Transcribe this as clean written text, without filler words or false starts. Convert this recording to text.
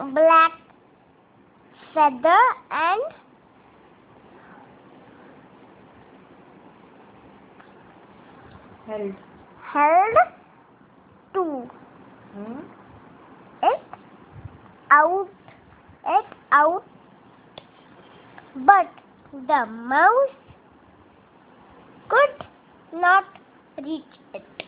black feather and held to it out, but the mouse could not reach it.